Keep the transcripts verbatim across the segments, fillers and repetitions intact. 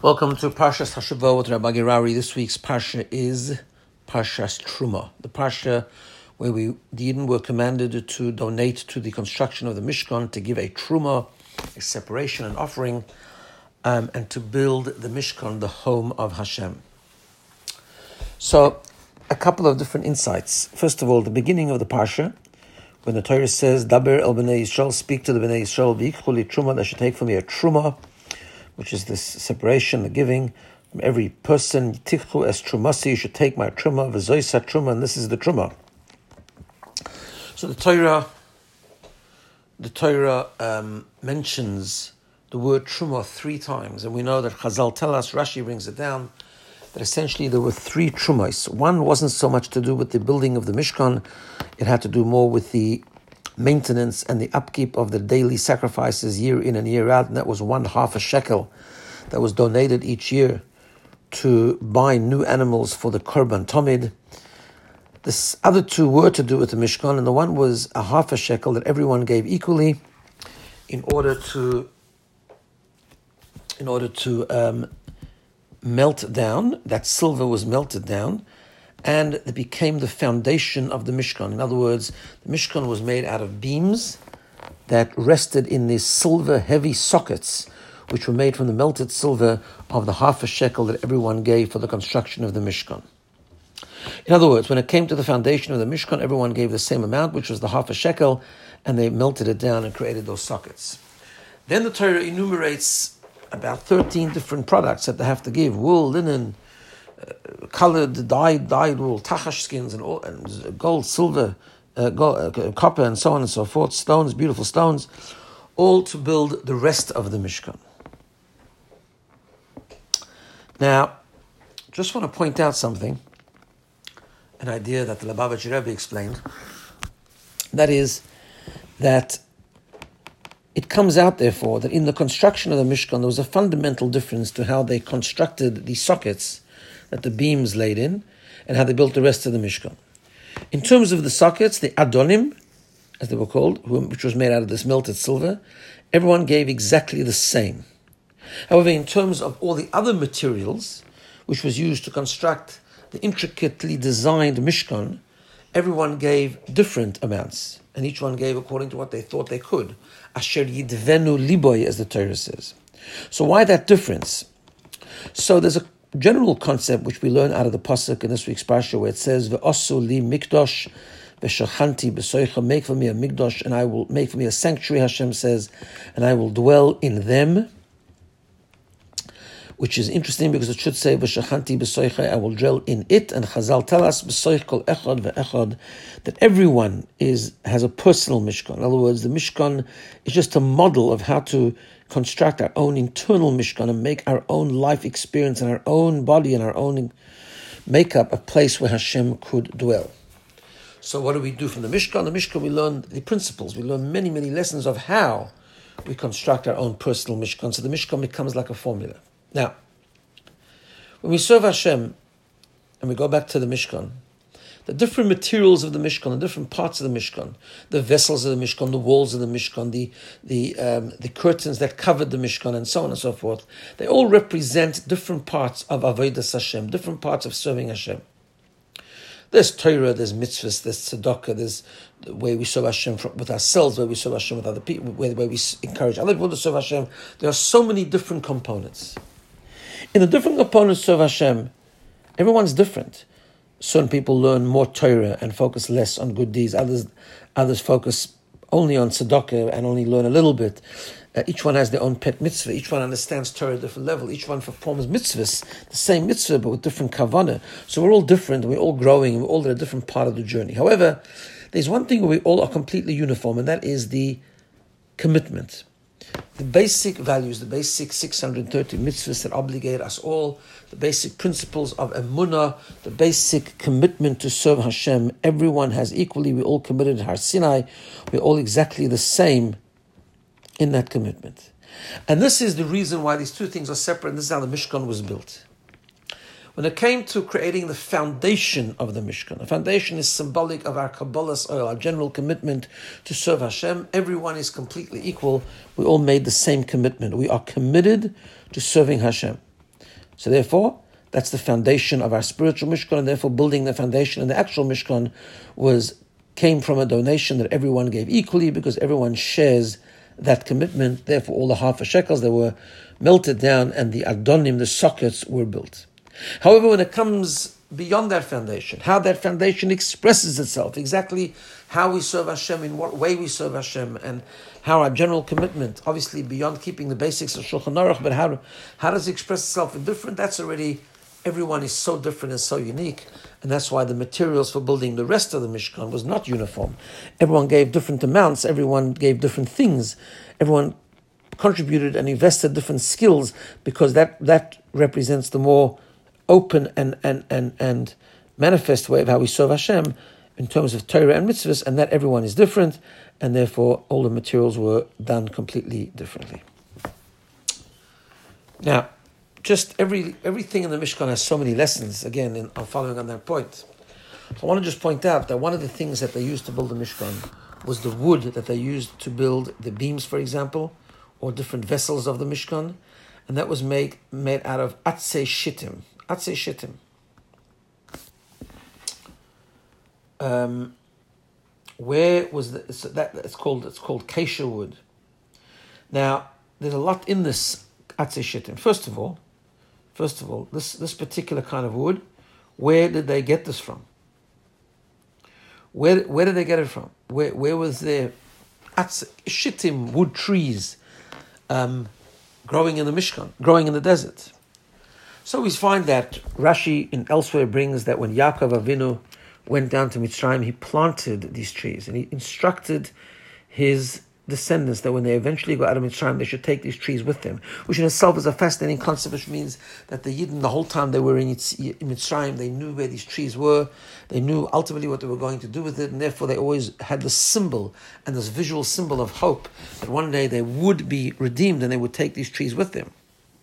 Welcome to Parshas Hashavah with Rabbi Gerari. This week's Parsha is Parshas Truma, the Parsha where we the Yidden were commanded to donate to the construction of the Mishkan, to give a Truma, a separation, an offering, um, and to build the Mishkan, the home of Hashem. So, a couple of different insights. First of all, the beginning of the Parsha, when the Torah says, Daber el Bnei Yisrael, speak to the Bnei Yisrael, v'yichchu li Truma, they should take from me a Truma, which is this separation, the giving from every person. Tichchu es trumasi, you should take my truma, v'zoisa truma, and this is the truma. So the Torah, the Torah um, mentions the word truma three times, and we know that Chazal tell us, Rashi brings it down, that essentially there were three trumas. One wasn't so much to do with the building of the Mishkan, it had to do more with the maintenance and the upkeep of the daily sacrifices year in and year out, and that was one half a shekel that was donated each year to buy new animals for the Korban Tomid. The other two were to do with the Mishkan, and the one was a half a shekel that everyone gave equally in order to in order to um, melt down. That silver was melted down, and it became the foundation of the Mishkan. In other words, the Mishkan was made out of beams that rested in these silver heavy sockets, which were made from the melted silver of the half a shekel that everyone gave for the construction of the Mishkan. In other words, when it came to the foundation of the Mishkan, everyone gave the same amount, which was the half a shekel, and they melted it down and created those sockets. Then the Torah enumerates about thirteen different products that they have to give: wool, linen, Uh, colored, dyed, dyed wool, tachash skins, and, all, and gold, silver, uh, gold, uh, copper, and so on and so forth, stones, beautiful stones, all to build the rest of the Mishkan. Now, just want to point out something, an idea that the Lubavitcher Rebbe explained, that is, that it comes out, therefore, that in the construction of the Mishkan, there was a fundamental difference to how they constructed the sockets that the beams laid in, and how they built the rest of the Mishkan. In terms of the sockets, the Adonim, as they were called, which was made out of this melted silver, everyone gave exactly the same. However, in terms of all the other materials, which was used to construct the intricately designed Mishkan, everyone gave different amounts, and each one gave according to what they thought they could. Asher yidvenu liboy, as the Torah says. So why that difference? So there's a general concept which we learn out of the pasuk in this week's parsha, where it says, "Ve'osu li mikdosh v'shachanti b'soicha," make for me a mikdosh, and I will make for me a sanctuary. Hashem says, and I will dwell in them. Which is interesting because it should say v'shachanti b'soicha, I will dwell in it. And Chazal tell us b'soich kol echad ve'echad, that everyone is has a personal mishkan. In other words, the mishkan is just a model of how to construct our own internal Mishkan and make our own life experience and our own body and our own makeup a place where Hashem could dwell. So what do we do from the Mishkan? The Mishkan, we learn the principles. We learn many, many lessons of how we construct our own personal Mishkan. So the Mishkan becomes like a formula. Now, when we serve Hashem and we go back to the Mishkan, the different materials of the Mishkan, the different parts of the Mishkan, the vessels of the Mishkan, the walls of the Mishkan, the the um, the curtains that covered the Mishkan, and so on and so forth, they all represent different parts of Avodas Hashem, different parts of serving Hashem. There's Torah, there's mitzvahs, there's tzedakah, there's the way we serve Hashem with ourselves, where we serve Hashem with other people, where, where we encourage other people to serve Hashem. There are so many different components. In the different components to serve Hashem, everyone's different. Certain people learn more Torah and focus less on good deeds. Others others focus only on tzedakah and only learn a little bit. Uh, each one has their own pet mitzvah. Each one understands Torah at a different level. Each one performs mitzvahs, the same mitzvah, but with different kavanah. So we're all different, and we're all growing, and we're all at a different part of the journey. However, there's one thing where we all are completely uniform, and that is the commitment. The basic values, the basic six hundred thirty mitzvahs that obligate us all, the basic principles of emunah, the basic commitment to serve Hashem, everyone has equally, we're all committed to Har Sinai, we're all exactly the same in that commitment. And this is the reason why these two things are separate, and this is how the Mishkan was built. When it came to creating the foundation of the Mishkan, the foundation is symbolic of our Kabbalah's oil, our general commitment to serve Hashem. Everyone is completely equal. We all made the same commitment. We are committed to serving Hashem. So therefore, that's the foundation of our spiritual Mishkan, and therefore building the foundation in the actual Mishkan was came from a donation that everyone gave equally, because everyone shares that commitment. Therefore, all the half a shekels, they were melted down, and the adonim, the sockets, were built. However, when it comes beyond that foundation, how that foundation expresses itself, exactly how we serve Hashem, in what way we serve Hashem, and how our general commitment, obviously beyond keeping the basics of Shulchan Aruch, but how, how does it express itself in different, that's already, everyone is so different and so unique, and that's why the materials for building the rest of the Mishkan was not uniform. Everyone gave different amounts, everyone gave different things, everyone contributed and invested different skills, because that, that represents the more open and, and, and, and manifest way of how we serve Hashem in terms of Torah and mitzvahs, and that everyone is different, and therefore all the materials were done completely differently. Now, just every everything in the Mishkan has so many lessons. Again, in, I'm following on that point. So I want to just point out that one of the things that they used to build the Mishkan was the wood that they used to build the beams, for example, or different vessels of the Mishkan, and that was made made out of atzei shittim. Atzei shittim. Um, where was the, so that? It's called it's called acacia wood. Now, there's a lot in this atzei shittim. First of all, first of all, this this particular kind of wood, where did they get this from? Where where did they get it from? Where where was their atzei shittim wood trees um, growing in the Mishkan, growing in the desert? So we find that Rashi in elsewhere brings that when Yaakov Avinu went down to Mitzrayim, he planted these trees, and he instructed his descendants that when they eventually go out of Mitzrayim, they should take these trees with them, which in itself is a fascinating concept, which means that the Yidden, the whole time they were in Mitzrayim, they knew where these trees were, they knew ultimately what they were going to do with it, and therefore they always had this symbol, and this visual symbol of hope, that one day they would be redeemed, and they would take these trees with them.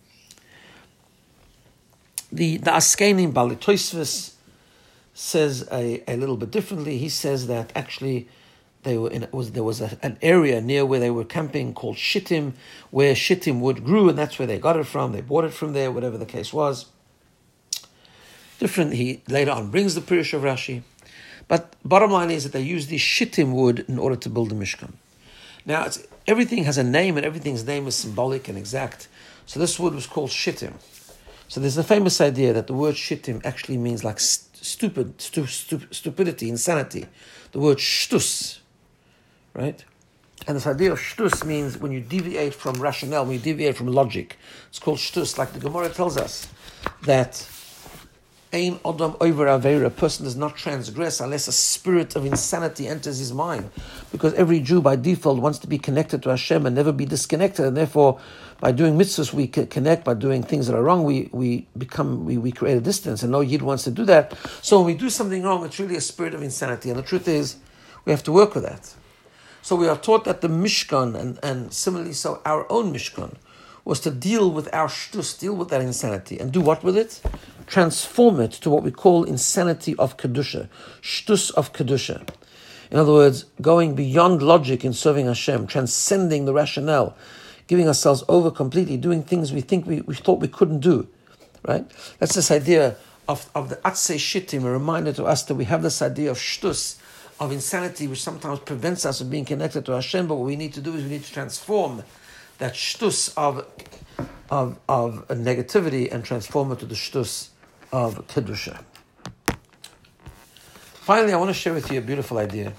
The the Askenim Bali Tosfos says a, a little bit differently. He says that actually they were in was there was a, an area near where they were camping called Shittim, where Shittim wood grew, and that's where they got it from. They bought it from there, whatever the case was. Different. He later on brings the Pirush of Rashi, but bottom line is that they used this Shittim wood in order to build the Mishkan. Now it's, everything has a name, and everything's name is symbolic and exact. So this wood was called Shittim. So there's a famous idea that the word shittim actually means like st- stupid, stu- stu- stupidity, insanity. The word shtus, right? And this idea of shtus means when you deviate from rationale, when you deviate from logic. It's called shtus, like the Gemara tells us that Ein Odom Over Aveira, a person does not transgress unless a spirit of insanity enters his mind. Because every Jew by default wants to be connected to Hashem and never be disconnected, and therefore by doing mitzvahs we connect, by doing things that are wrong we, we become, we, we create a distance, and no Yid wants to do that. So when we do something wrong, it's really a spirit of insanity, and the truth is, we have to work with that. So we are taught that the Mishkan, and, and similarly so our own Mishkan, was to deal with our shtus, deal with that insanity, and do what with it? Transform it to what we call insanity of Kedusha, shtus of Kedusha. In other words, going beyond logic in serving Hashem, transcending the rationale, giving ourselves over completely, doing things we think we, we thought we couldn't do, right? That's this idea of, of the Atzei Shittim, a reminder to us that we have this idea of shtus, of insanity, which sometimes prevents us from being connected to Hashem, but what we need to do is we need to transform that shtus of, of, of negativity and transform it to the shtus of Kedusha. Finally, I want to share with you a beautiful idea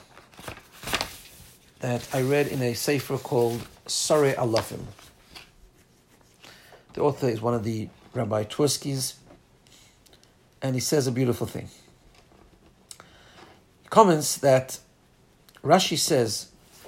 that I read in a sefer called Sorei Alofim. The author is one of the Rabbi Twerskis, and he says a beautiful thing. He comments that Rashi says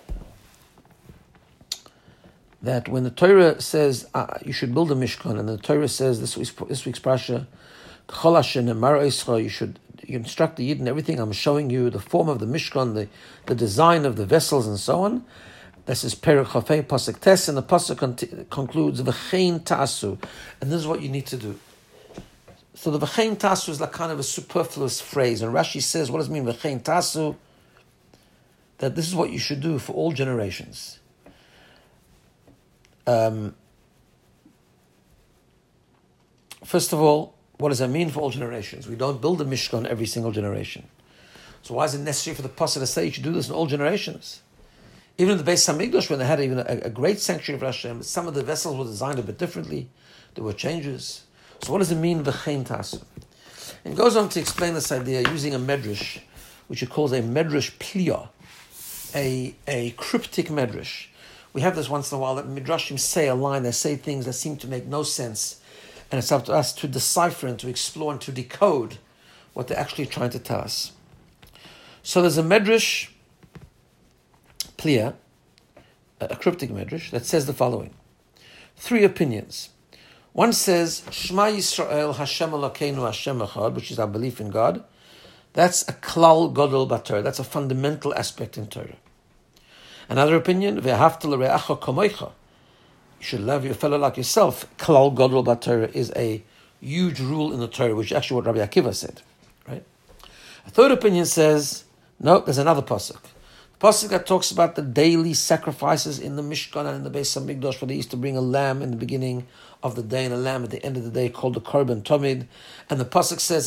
that when the Torah says uh, you should build a Mishkan, and the Torah says this week's, this week's parasha, you should you instruct the Yid in everything. I'm showing you the form of the Mishkan, the, the design of the vessels, and so on. This is Perek Chafei Pasuk Tes, and the Pasuk con- concludes V'chein Ta'asu, and this is what you need to do. So the V'chein Ta'asu is like kind of a superfluous phrase, and Rashi says, what does it mean V'chein Ta'asu? That this is what you should do for all generations. Um, First of all, what does that mean for all generations? We don't build a Mishkan every single generation. So why is it necessary for the Pasuk to say you should do this in all generations? Even in the Beis Hamikdash, when they had even a, a great sanctuary for Hashem, some of the vessels were designed a bit differently. There were changes. So what does it mean, v'chein tasu? And it goes on to explain this idea using a medrash, which he calls a medrash pliya, a, a cryptic medrash. We have this once in a while that midrashim say a line, they say things that seem to make no sense, and it's up to us to decipher and to explore and to decode what they're actually trying to tell us. So there's a medrash pliya, a cryptic medrash, that says the following. Three opinions. One says, Shema Yisrael Hashem Elokeinu Hashem Echad, which is our belief in God. That's a klal gadol b'Torah. That's a fundamental aspect in Torah. Another opinion, Ve'ahavta l're'acha kamoicha. You should love your fellow like yourself. Klal gadol b'Torah is a huge rule in the Torah, which is actually what Rabbi Akiva said. Right? A third opinion says, no, there's another pasuk. The pasuk that talks about the daily sacrifices in the Mishkan and in the Beis Hamikdash, where they used to bring a lamb in the beginning of the day and a lamb at the end of the day called the Korban Tomid. And the pasuk says,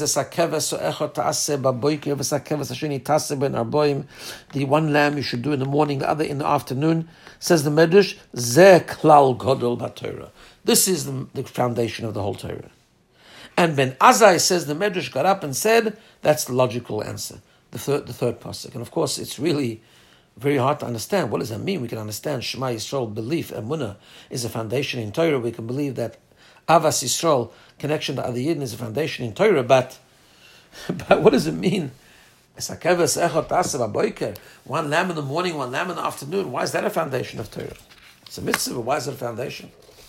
the one lamb you should do in the morning, the other in the afternoon. Says the Medrash, Zeh klal gadol b'Torah. This is the, the foundation of the whole Torah. And Ben Azai says the Medrash got up and said, that's the logical answer. The third, the third pasuk. And of course, it's really very hard to understand. What does that mean? We can understand Shema Yisrael, belief, emunah, is a foundation in Torah. We can believe that Avas Yisrael, connection to other Yidden, is a foundation in Torah. But, but what does it mean? One lamb in the morning, one lamb in the afternoon. Why is that a foundation of Torah? It's a mitzvah, but why is it a foundation?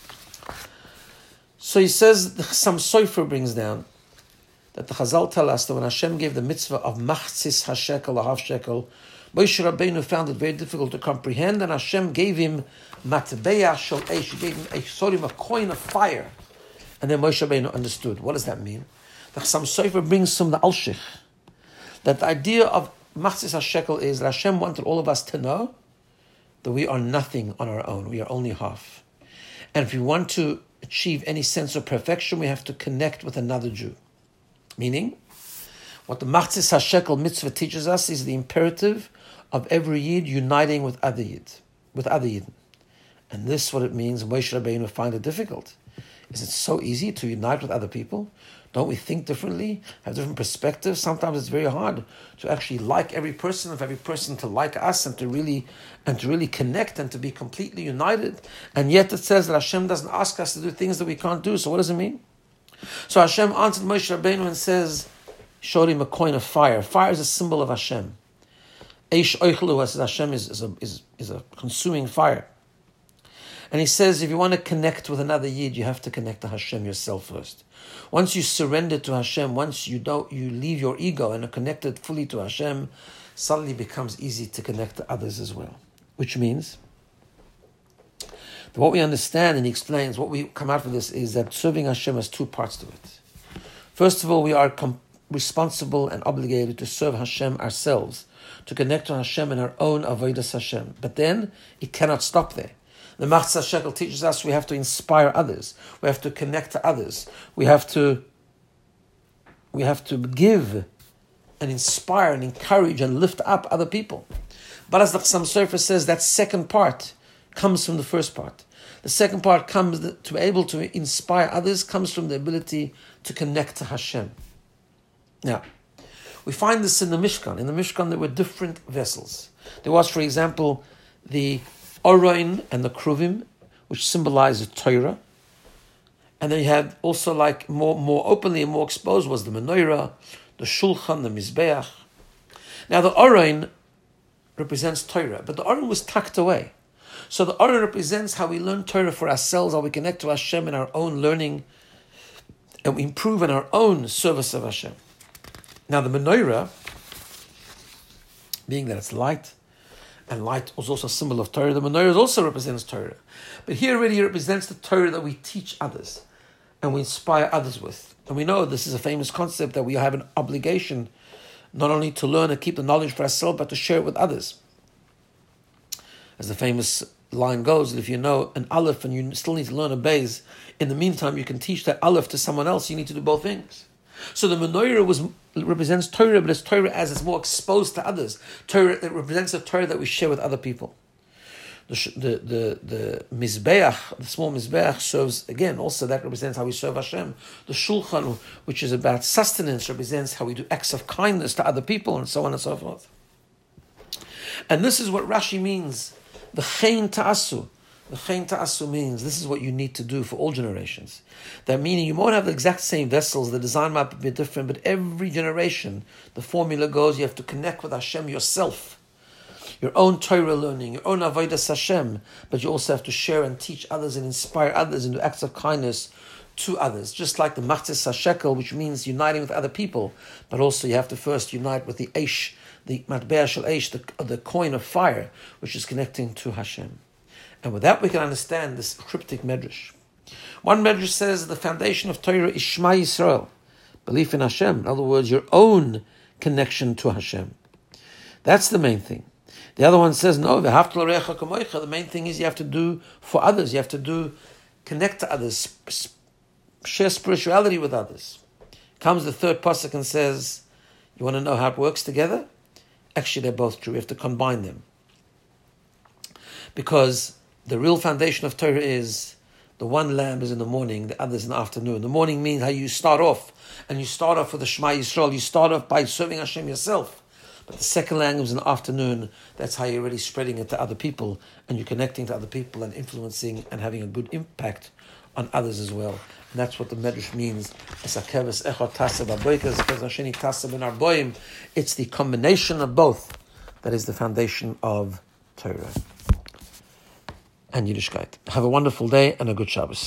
So he says, some Sofer brings down that the Chazal tell us that when Hashem gave the mitzvah of machzis hashekel, a half shekel, Moshe Rabbeinu found it very difficult to comprehend, and Hashem gave him matbeah shel eish. He gave him a sort of a coin of fire, and then Moshe Rabbeinu understood. What does that mean? The Chassam Sofer brings from the Alshich that the idea of machzis hashekel is that Hashem wanted all of us to know that we are nothing on our own. We are only half, and if we want to achieve any sense of perfection, we have to connect with another Jew. Meaning, what the Machzis HaShekel mitzvah teaches us is the imperative of every Yid uniting with other Yid, with other Yidden. And this is what it means. Moshe Rabbeinu find it difficult. Is it so easy to unite with other people? Don't we think differently, have different perspectives? Sometimes it's very hard to actually like every person, of every person to like us, and to really and to really connect and to be completely united. And yet it says that Hashem doesn't ask us to do things that we can't do. So what does it mean? So Hashem answered Moshe Rabbeinu and says, showed him a coin of fire. Fire is a symbol of Hashem. Eish oichlu, as Hashem is, is, a, is, is a consuming fire. And he says, if you want to connect with another Yid, you have to connect to Hashem yourself first. Once you surrender to Hashem, once you don't, you leave your ego and are connected fully to Hashem, suddenly it becomes easy to connect to others as well. Which means what we understand, and he explains, what we come out of this is that serving Hashem has two parts to it. First of all, we are com- responsible and obligated to serve Hashem ourselves, to connect to Hashem in our own avodas Hashem. But then, it cannot stop there. The Machzis HaShekel teaches us we have to inspire others. We have to connect to others. We have to, we have to give and inspire and encourage and lift up other people. But as the Chassam Sofer says, that second part comes from the first part. The second part comes to be able to inspire others, comes from the ability to connect to Hashem. Now, we find this in the Mishkan. In the Mishkan, there were different vessels. There was, for example, the Oroin and the Kruvim, which symbolize the Torah. And then you had also, like, more, more openly and more exposed was the Menorah, the Shulchan, the Mizbeach. Now, the Oroin represents Torah, but the Oroin was tucked away. So the Oroin represents how we learn Torah for ourselves, how we connect to Hashem in our own learning, and we improve in our own service of Hashem. Now the Menorah, being that it's light, and light was also a symbol of Torah, the Menorah also represents Torah. But here already it represents the Torah that we teach others, and we inspire others with. And we know this is a famous concept that we have an obligation not only to learn and keep the knowledge for ourselves, but to share it with others. As the famous line goes that if you know an aleph and you still need to learn a beis, in the meantime you can teach that aleph to someone else. You need to do both things. So the menorah was represents Torah, but it's Torah as it's more exposed to others. Torah, it represents a Torah that we share with other people. The the the, the mizbeach, the small mizbeach, serves again. Also, that represents how we serve Hashem. The shulchan, which is about sustenance, represents how we do acts of kindness to other people, and so on and so forth. And this is what Rashi means. The chen ta'asu. The chen ta'asu means this is what you need to do for all generations. That meaning you won't have the exact same vessels, the design might be different, but every generation, the formula goes, you have to connect with Hashem yourself. Your own Torah learning, your own avodas Hashem, but you also have to share and teach others and inspire others and do acts of kindness to others. Just like the Machzis HaShekel, which means uniting with other people, but also you have to first unite with the Eish, the Matbeah Shel Eish, the, the coin of fire, which is connecting to Hashem. And with that we can understand this cryptic medrash. One medrash says the foundation of Torah is Shema Yisrael, belief in Hashem. In other words, your own connection to Hashem. That's the main thing. The other one says, no, the main thing is you have to do for others. You have to do, connect to others, share spirituality with others. Comes the third pasuk and says, you want to know how it works together? Actually, they're both true. We have to combine them. Because the real foundation of Torah is the one lamb is in the morning, the other is in the afternoon. The morning means how you start off, and you start off with the Shema Yisrael. You start off by serving Hashem yourself. But the second lamb is in the afternoon. That's how you're really spreading it to other people, and you're connecting to other people and influencing and having a good impact on others as well. And that's what the Medrash means. It's the combination of both that is the foundation of Torah and Yiddishkeit. Have a wonderful day and a good Shabbos.